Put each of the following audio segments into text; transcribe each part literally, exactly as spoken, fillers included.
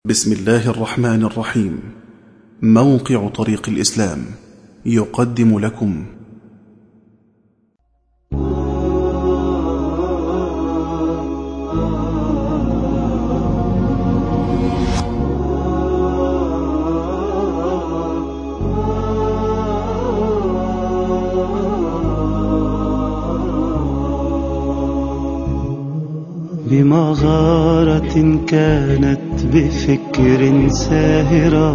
بسم الله الرحمن الرحيم. موقع طريق الإسلام يقدم لكم بمغارة كانت بفكر ساهرا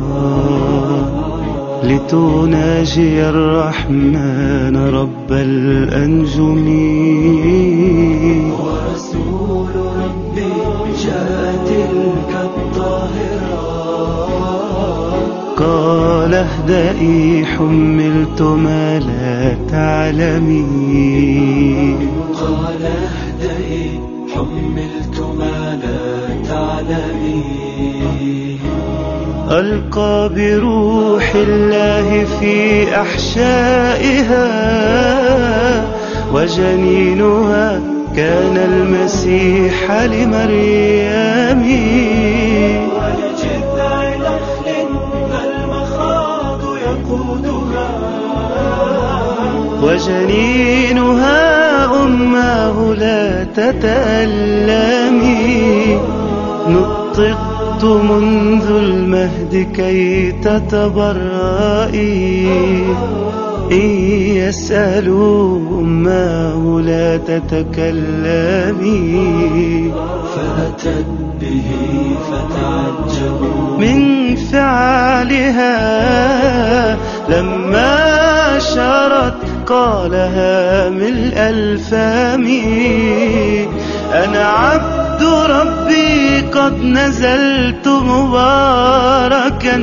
لتناجي الرحمن رب الأنجم. ورسول ربي جاء تلك الطاهرة قال اهدئي حملت ما لا تعلمي. قال اهدئي حملت ما لا تعلمي. ألقى بروح الله في أحشائها وجنينها كان المسيح لمريم. ولجذع نخل فالمخاض يقودها وجنينها أمه لا تتألمي. نطقت منذ المهد كي تتبرئي. إن يسألوا أمه لا تتكلمي. فأتت به فتعجبوا من فعلها لما شرت قالها ملء الفم. أنا عبد ربي قد نزلت مباركا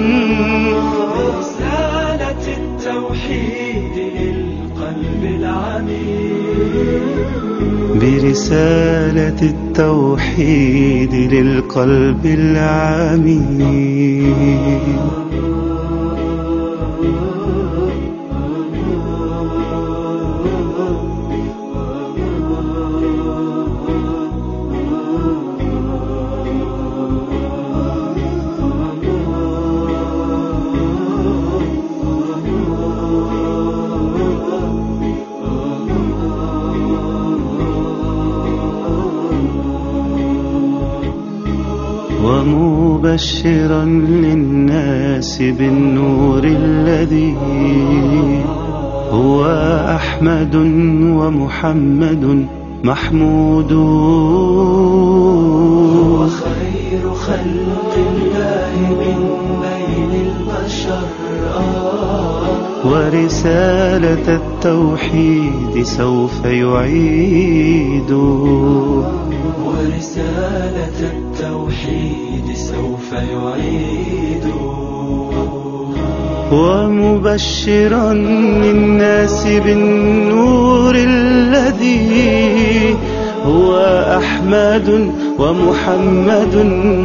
برسالة التوحيد للقلب العميق. برسالة التوحيد للقلب العميق. ومبشرا للناس بالنور الذي هو أحمد ومحمد محمود. هو خير خلق الله من بين البشر. ورسالة التوحيد سوف يعيد. ورسالة التوحيد سوف يعيد. ومبشرا للناس بالنور الذي هو أحمد ومحمد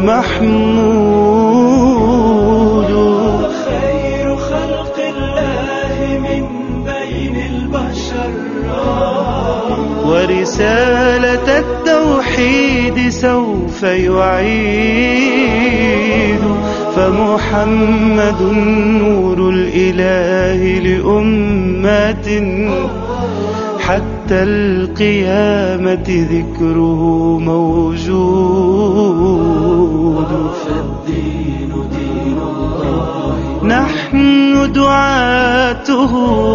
محمود. خير خلق الله من بين البشر. ورسالة التوحيد سوف يعيد. فمحمد نور الإله لأمات حتى القيامة ذكره موجود. فالدين دين الله نحن دعاته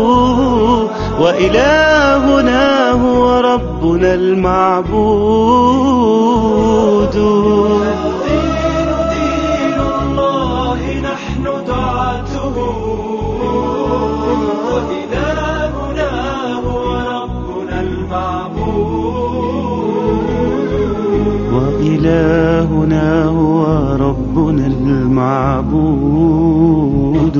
وإلهنا هو ربنا المعبود. الدين دين الله نحن دعاته وإلهنا هو ربنا المعبود. وإلهنا هو ربنا المعبود.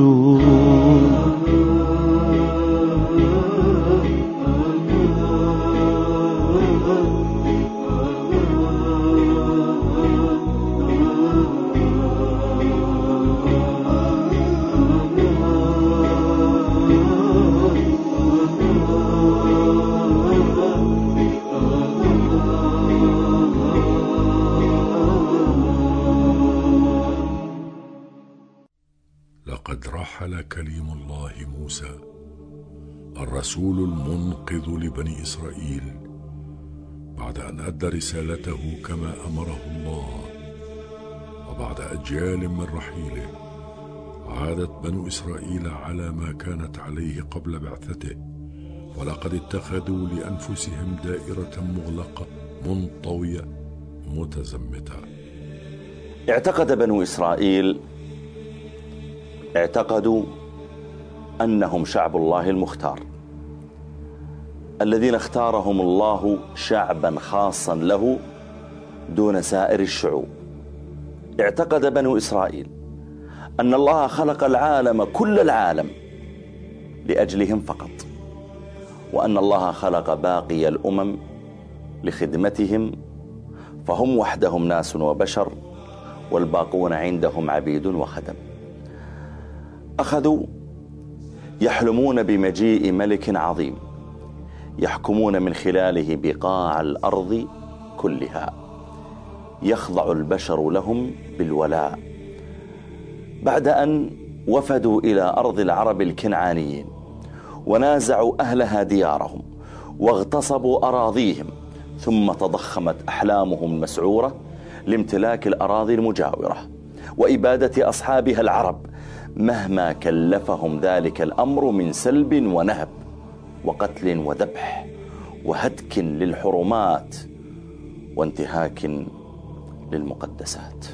لقد رحل كليم الله موسى الرسول المنقذ لبني إسرائيل بعد أن أدى رسالته كما أمره الله، وبعد أجيال من رحيله عادت بنو إسرائيل على ما كانت عليه قبل بعثته، ولقد اتخذوا لأنفسهم دائرة مغلقة منطوية متزمتة. اعتقد بنو إسرائيل اعتقدوا أنهم شعب الله المختار، الذين اختارهم الله شعبا خاصا له دون سائر الشعوب. اعتقد بنو إسرائيل أن الله خلق العالم كل العالم لأجلهم فقط، وأن الله خلق باقي الأمم لخدمتهم، فهم وحدهم ناس وبشر والباقون عندهم عبيد وخدم. أخذوا يحلمون بمجيء ملك عظيم يحكمون من خلاله بقاع الأرض كلها، يخضع البشر لهم بالولاء. بعد أن وفدوا إلى أرض العرب الكنعانيين ونازعوا أهلها ديارهم واغتصبوا أراضيهم، ثم تضخمت أحلامهم المسعورة لامتلاك الأراضي المجاورة وإبادة أصحابها العرب، مهما كلفهم ذلك الأمر من سلب ونهب وقتل وذبح وهتك للحرمات وانتهاك للمقدسات.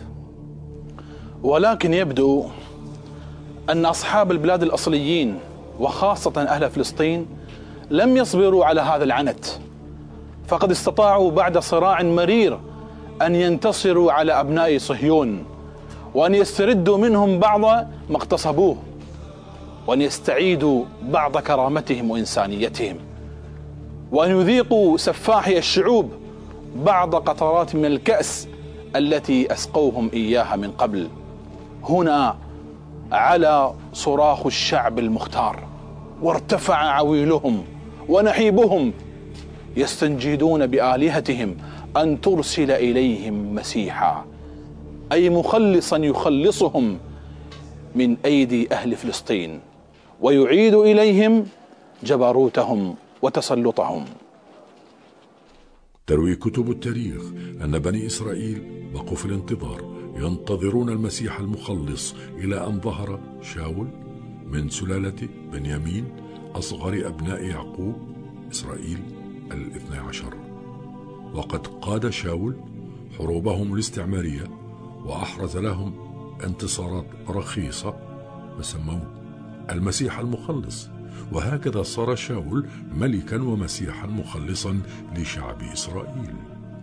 ولكن يبدو أن أصحاب البلاد الأصليين وخاصة أهل فلسطين لم يصبروا على هذا العنت، فقد استطاعوا بعد صراع مرير أن ينتصروا على أبناء صهيون، وأن يستردوا منهم بعض ما اغتصبوه، وأن يستعيدوا بعض كرامتهم وإنسانيتهم، وأن يذيقوا سفاحي الشعوب بعض قطرات من الكأس التي أسقوهم إياها من قبل. هنا على صراخ الشعب المختار، وارتفع عويلهم ونحيبهم يستنجدون بآلهتهم أن ترسل إليهم مسيحا، أي مخلصا يخلصهم من أيدي أهل فلسطين ويعيد إليهم جبروتهم وتسلطهم. تروي كتب التاريخ أن بني إسرائيل بقوا في الانتظار ينتظرون المسيح المخلص إلى أن ظهر شاول من سلالة بنيامين أصغر أبناء يعقوب إسرائيل الاثنى عشر. وقد قاد شاول حروبهم الاستعمارية وأحرز لهم انتصارات رخيصة فسموه المسيح المخلص، وهكذا صار شاول ملكا ومسيحا مخلصا لشعب إسرائيل.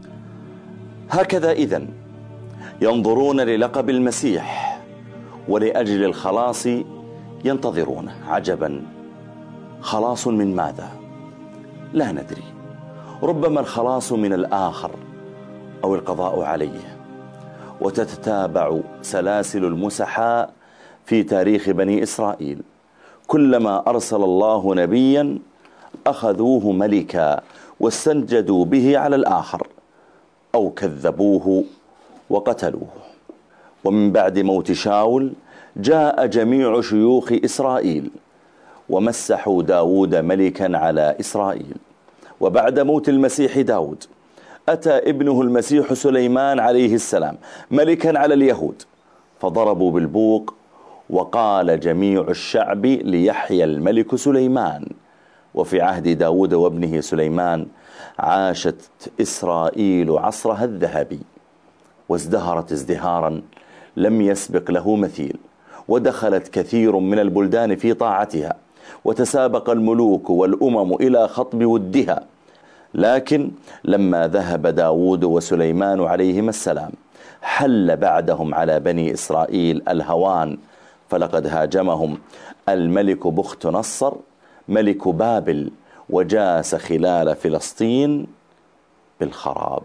هكذا إذن ينظرون للقب المسيح ولأجل الخلاص ينتظرونه. عجبا، خلاص من ماذا؟ لا ندري، ربما الخلاص من الآخر أو القضاء عليه. وتتتابع سلاسل المسحاء في تاريخ بني إسرائيل، كلما أرسل الله نبيا أخذوه ملكا واستنجدوا به على الآخر أو كذبوه وقتلوه. ومن بعد موت شاول جاء جميع شيوخ إسرائيل ومسحوا داود ملكا على إسرائيل. وبعد موت المسيح داود أتى ابنه المسيح سليمان عليه السلام ملكا على اليهود، فضربوا بالبوق وقال جميع الشعب ليحيى الملك سليمان. وفي عهد داود وابنه سليمان عاشت إسرائيل عصرها الذهبي، وازدهرت ازدهارا لم يسبق له مثيل، ودخلت كثير من البلدان في طاعتها، وتسابق الملوك والأمم إلى خطب ودها. لكن لما ذهب داود وسليمان عليهما السلام حل بعدهم على بني إسرائيل الهوان، فلقد هاجمهم الملك بخت نصر ملك بابل وجاس خلال فلسطين بالخراب.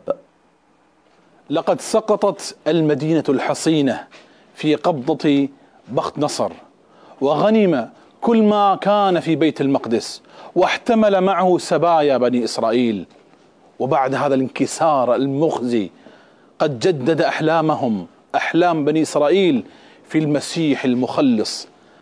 لقد سقطت المدينة الحصينة في قبضة بخت نصر، وغنم كل ما كان في بيت المقدس، واحتمل معه سبايا بني إسرائيل. وبعد هذا الانكسار المخزي قد جدد أحلامهم، أحلام بني إسرائيل، في المسيح المخلص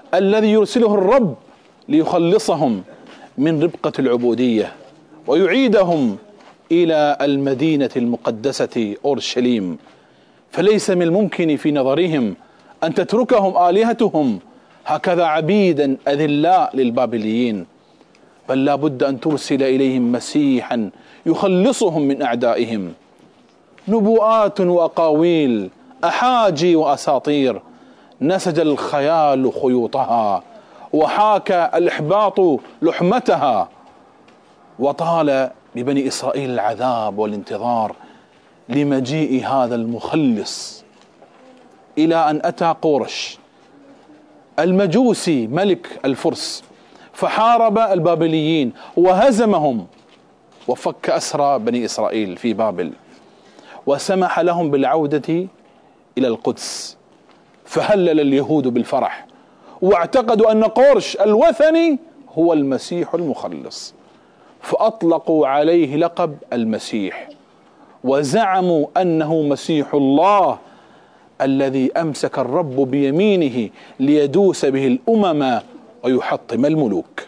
الذي يرسله الرب ليخلصهم من ربقة العبودية ويعيدهم إلى المدينة المقدسة أورشليم. فليس من الممكن في نظرهم أن تتركهم آلهتهم هكذا عبيدا أذلاء للبابليين، بل لا بد أن ترسل إليهم مسيحا يخلصهم من أعدائهم. نبوءات وأقاويل، أحاجي وأساطير، نسج الخيال خيوطها وحاك الإحباط لحمتها، وطال ببني إسرائيل العذاب والانتظار لمجيء هذا المخلص، إلى أن أتى قورش المجوسي ملك الفرس فحارب البابليين وهزمهم وفك أسرى بني إسرائيل في بابل، وسمح لهم بالعودة إلى القدس، فهلل اليهود بالفرح واعتقدوا أن قورش الوثني هو المسيح المخلص، فأطلقوا عليه لقب المسيح وزعموا أنه مسيح الله الذي أمسك الرب بيمينه ليدوس به الأمم ويحطم الملوك.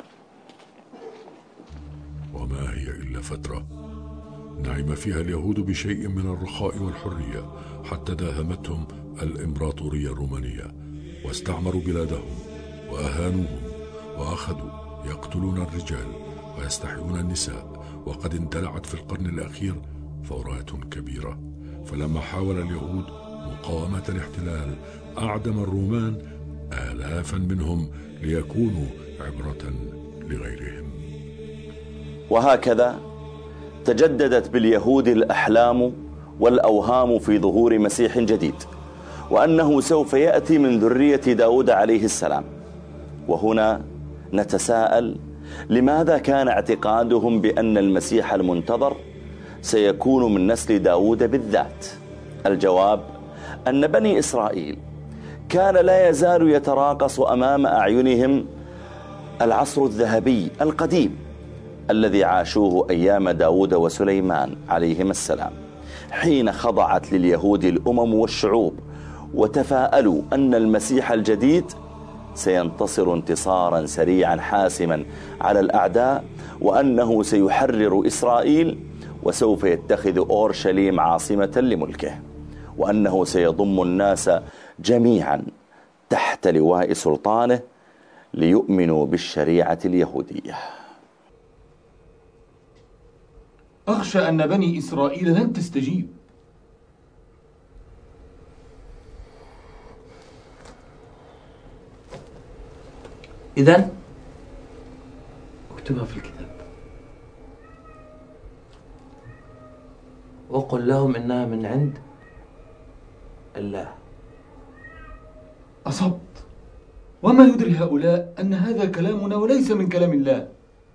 وما هي إلا فترة نعم فيها اليهود بشيء من الرخاء والحرية حتى داهمتهم الإمبراطورية الرومانية واستعمروا بلادهم وأهانوهم وأخذوا يقتلون الرجال ويستحيون النساء. وقد اندلعت في القرن الأخير ثورات كبيرة، فلما حاول اليهود مقاومة الاحتلال أعدم الرومان آلافا منهم ليكونوا عبرة لغيرهم. وهكذا تجددت باليهود الأحلام والأوهام في ظهور مسيح جديد، وأنه سوف يأتي من ذرية داود عليه السلام. وهنا نتساءل: لماذا كان اعتقادهم بأن المسيح المنتظر سيكون من نسل داود بالذات؟ الجواب أن بني إسرائيل كان لا يزال يتراقص أمام أعينهم العصر الذهبي القديم الذي عاشوه أيام داود وسليمان عليهما السلام، حين خضعت لليهود الأمم والشعوب وتفاءلوا أن المسيح الجديد سينتصر انتصارا سريعا حاسما على الأعداء، وأنه سيحرر إسرائيل وسوف يتخذ أورشليم عاصمة لملكه، وأنه سيضم الناس جميعا تحت لواء سلطانه ليؤمنوا بالشريعة اليهودية. أخشى أن بني إسرائيل لن تستجيب. إذن اكتبها في الكتاب وقل لهم إنها من عند الله. أصبت، وما يدري هؤلاء أن هذا كلامنا وليس من كلام الله.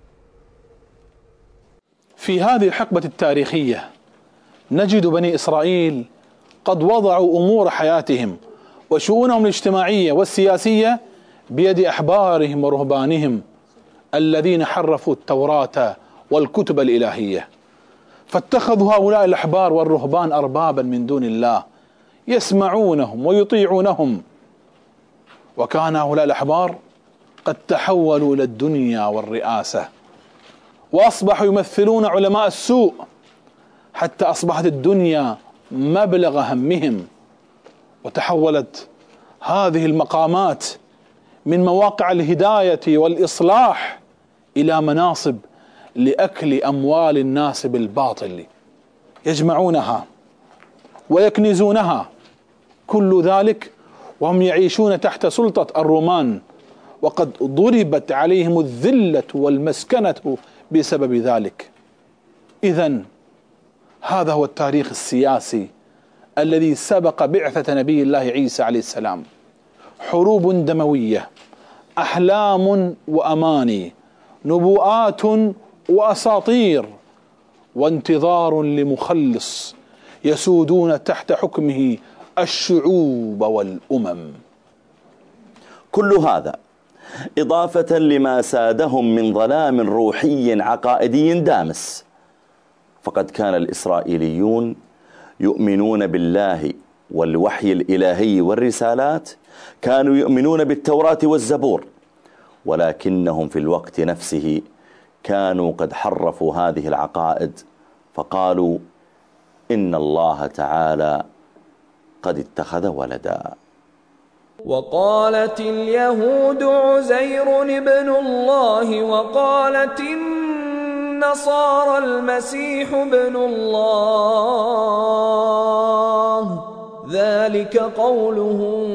في هذه الحقبة التاريخية نجد بني إسرائيل قد وضعوا أمور حياتهم وشؤونهم الاجتماعية والسياسية بيد أحبارهم ورهبانهم الذين حرفوا التوراة والكتب الإلهية، فاتخذوا هؤلاء الأحبار والرهبان أربابا من دون الله يسمعونهم ويطيعونهم. وكان هؤلاء الأحبار قد تحولوا إلى الدنيا والرئاسة، وأصبحوا يمثلون علماء السوء، حتى أصبحت الدنيا مبلغ همهم، وتحولت هذه المقامات من مواقع الهداية والإصلاح إلى مناصب لأكل أموال الناس بالباطل، يجمعونها ويكنزونها، كل ذلك وهم يعيشون تحت سلطة الرومان، وقد ضربت عليهم الذلة والمسكنة بسبب ذلك. إذن هذا هو التاريخ السياسي الذي سبق بعثة نبي الله عيسى عليه السلام: حروب دموية، أحلام وأماني، نبوءات وأساطير، وانتظار لمخلص يسودون تحت حكمه الشعوب والأمم. كل هذا إضافة لما سادهم من ظلام روحي عقائدي دامس، فقد كان الإسرائيليون يؤمنون بالله والوحي الإلهي والرسالات كانوا يؤمنون بالتوراة والزبور، ولكنهم في الوقت نفسه كانوا قد حرفوا هذه العقائد فقالوا إن الله تعالى قد اتخذ ولدا. وقالت اليهود عزير ابن الله وقالت النصارى المسيح ابن الله، ذلك قولهم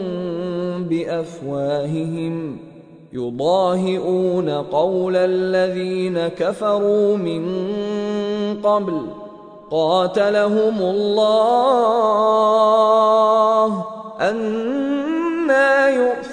بأفواههم يضاهئون قول الذين كفروا من قبل قاتلهم الله أنى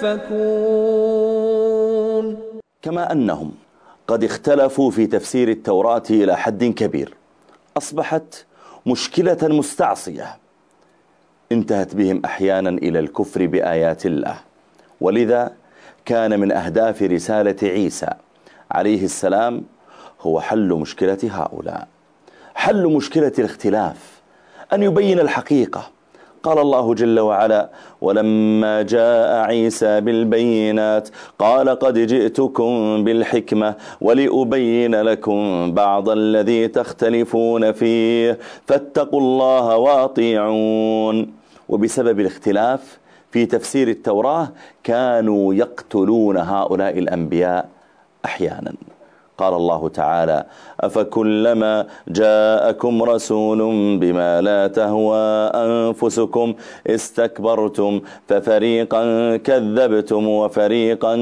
يؤفكون. كما أنهم قد اختلفوا في تفسير التوراة إلى حد كبير، أصبحت مشكلة مستعصية انتهت بهم أحيانا إلى الكفر بآيات الله. ولذا كان من أهداف رسالة عيسى عليه السلام هو حل مشكلة هؤلاء، حل مشكلة الاختلاف، أن يبين الحقيقة. قال الله جل وعلا: ولما جاء عيسى بالبينات قال قد جئتكم بالحكمة ولأبين لكم بعض الذي تختلفون فيه فاتقوا الله واطيعون. وبسبب الاختلاف في تفسير التوراة كانوا يقتلون هؤلاء الأنبياء أحيانا. قال الله تعالى: أفكلما جاءكم رسول بما لا تهوى أنفسكم استكبرتم ففريقا كذبتم وفريقا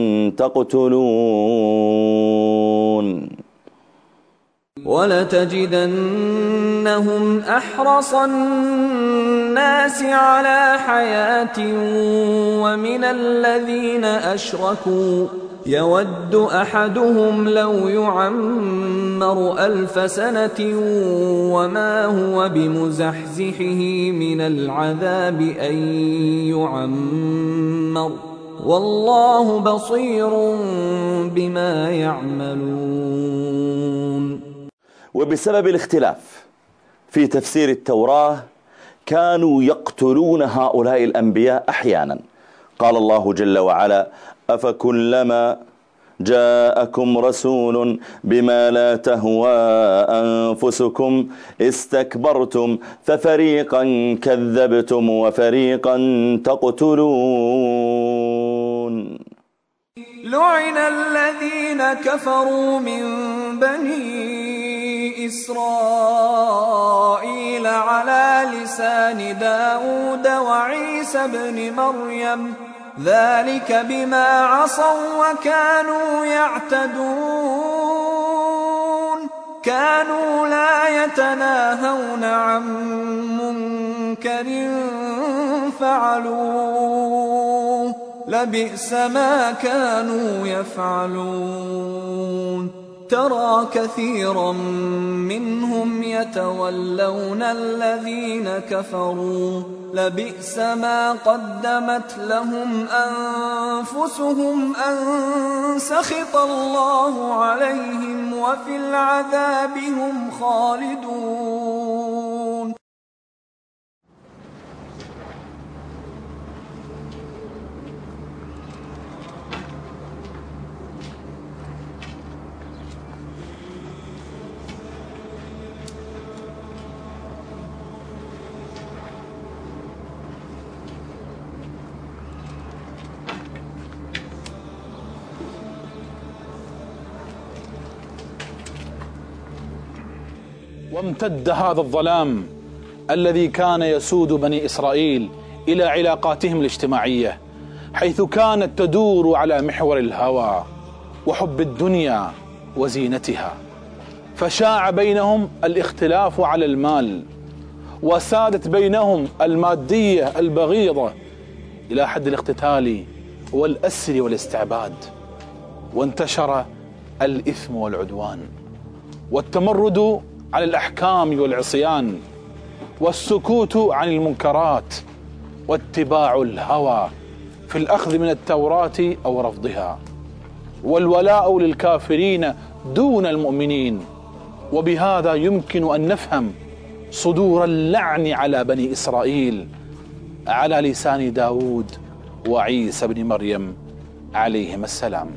تقتلون. ولتجدنهم أحرص الناس على حياة ومن الذين أشركوا يود أحدهم لو يعمر ألف سنة وما هو بمزحزحه من العذاب أن يعمر والله بصير بما يعملون. وبسبب الاختلاف في تفسير التوراة كانوا يقتلون هؤلاء الأنبياء أحيانا. قال الله جل وعلا: أفكلما جاءكم رسول بما لا تهوى أنفسكم استكبرتم ففريقا كذبتم وفريقا تقتلون. لعن الذين كفروا من بني إسرائيل على لسان داود وعيسى بن مريم ذلك بما عصوا وكانوا يعتدون كانوا لا يتناهون عن منكر فعلوه لبئس ما كانوا يفعلون. ترى كثيرا منهم يتولون الذين كفروا لبئس ما قدمت لهم أنفسهم أن سخط الله عليهم وفي العذاب هم خالدون. وامتد هذا الظلام الذي كان يسود بني إسرائيل إلى علاقاتهم الاجتماعية، حيث كانت تدور على محور الهوى وحب الدنيا وزينتها، فشاع بينهم الاختلاف على المال، وسادت بينهم المادية البغيضة إلى حد الاقتتال والأسر والاستعباد، وانتشر الإثم والعدوان والتمرد على الأحكام والعصيان والسكوت عن المنكرات واتباع الهوى في الأخذ من التوراة أو رفضها، والولاء للكافرين دون المؤمنين. وبهذا يمكن أن نفهم صدور اللعن على بني إسرائيل على لسان داود وعيسى بن مريم عليهما السلام.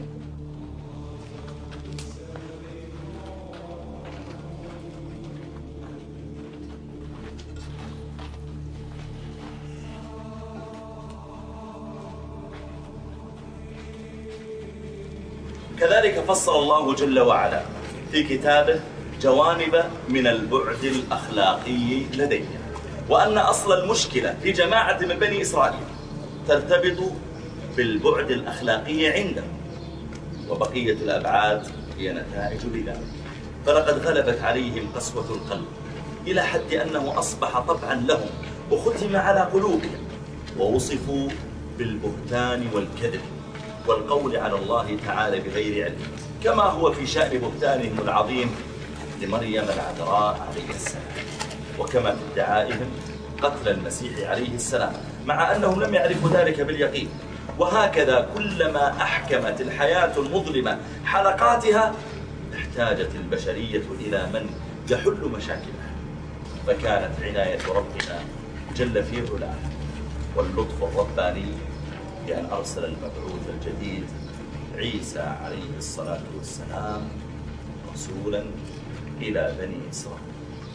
كذلك فصل الله جل وعلا في كتابه جوانب من البعد الأخلاقي لديه، وأن أصل المشكلة في جماعة من بني إسرائيل ترتبط بالبعد الأخلاقي عنده، وبقية الأبعاد هي نتائج لذلك. فلقد غلبت عليهم قسوة القلب إلى حد أنه أصبح طبعا لهم وختم على قلوبهم، ووصفوا بالبهتان والكذب والقول على الله تعالى بغير علم، كما هو في شأن بهتانهم العظيم لمريم العذراء عليه السلام، وكما في ادعائهم قتل المسيح عليه السلام، مع أنهم لم يعرفوا ذلك باليقين. وهكذا كلما أحكمت الحياة المظلمة حلقاتها احتاجت البشرية إلى من يحل مشاكلها، فكانت عناية ربنا جل في علاه واللطف الرباني بأن أرسل المبعوث الجديد عيسى عليه الصلاة والسلام رسولا إلى بني إسرائيل.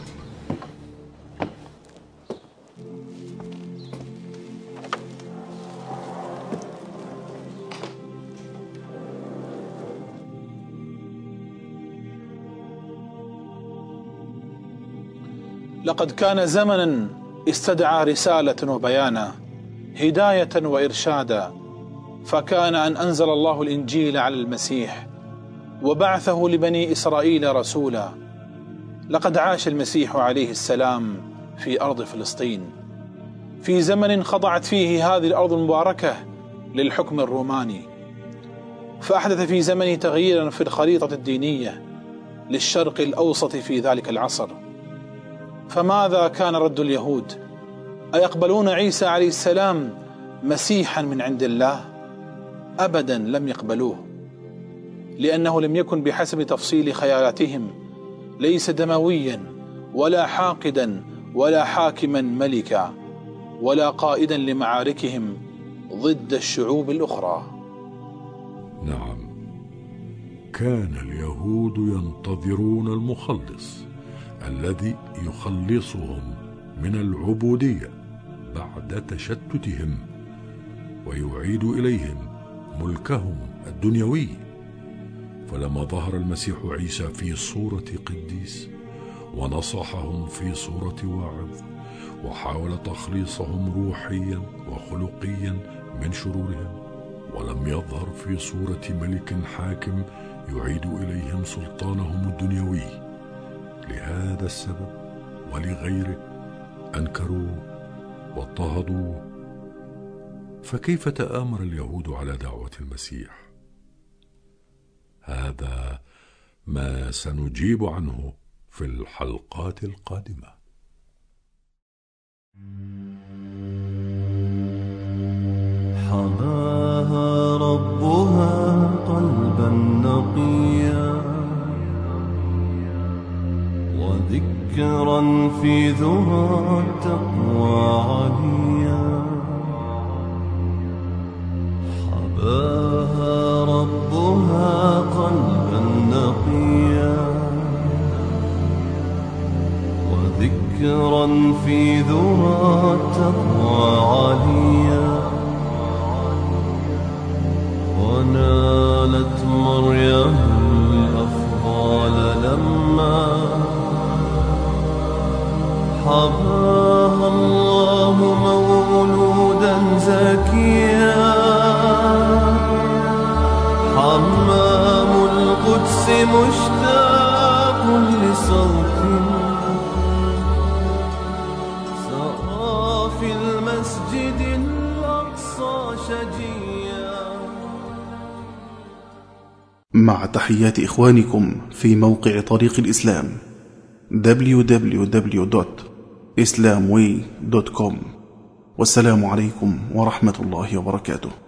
لقد كان زمنا استدعى رسالة وبيانا، هداية وإرشادا، فكان أن أنزل الله الإنجيل على المسيح وبعثه لبني إسرائيل رسولا. لقد عاش المسيح عليه السلام في أرض فلسطين في زمن خضعت فيه هذه الأرض المباركة للحكم الروماني، فأحدث في زمن تغييرا في الخريطة الدينية للشرق الأوسط في ذلك العصر. فماذا كان رد اليهود؟ أيقبلون عيسى عليه السلام مسيحا من عند الله؟ أبدا لم يقبلوه، لأنه لم يكن بحسب تفصيل خيالاتهم، ليس دمويا ولا حاقدا ولا حاكما ملكا ولا قائدا لمعاركهم ضد الشعوب الأخرى. نعم، كان اليهود ينتظرون المخلص الذي يخلصهم من العبودية بعد تشتتهم ويعيد إليهم ملكهم الدنيوي. فلما ظهر المسيح عيسى في صورة قديس ونصحهم في صورة واعظ وحاول تخليصهم روحيا وخلقيا من شرورهم، ولم يظهر في صورة ملك حاكم يعيد إليهم سلطانهم الدنيوي، لهذا السبب ولغيره أنكروه واضطهدوه. فكيف تآمر اليهود على دعوة المسيح؟ هذا ما سنجيب عنه في الحلقات القادمة. حماها ربها قلبا نقيا وذكرا في ذرى التقوى عليا. حباها ربها قلبا نقيا وذكرا في ذرى التقوى عليا. ونالت مريم الأفضال لما حباها الله مولودا زكيا. حمام القدس مشتاق لصوت سرى في المسجد الأقصى شجيا. مع تحيات إخوانكم في موقع طريق الإسلام دبليو دبليو دبليو دوت إسلام واي دوت كوم، والسلام عليكم ورحمة الله وبركاته.